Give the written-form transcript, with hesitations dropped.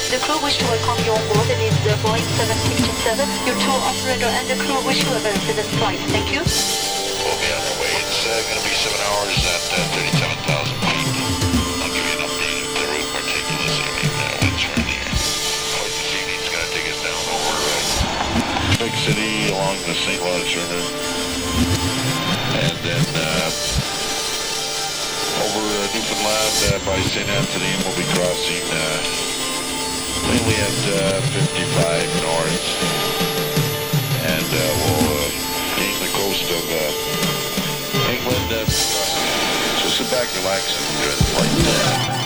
the crew wish to welcome you on board this Boeing 767. Your tour operator and the crew wish you a very pleasant flight. Thank you. We'll be on our way. It's going to be 7 hours at 37,000 feet. I'll give you an update of the route particularly this evening. Winds from the air. North this evening is going to take us down over Big City along the St. Lawrence River. And then over Newfoundland by St. Anthony, and we'll be crossing mainly at 55 north. And we'll gain the coast of England. So sit back, relax, and enjoy the flight.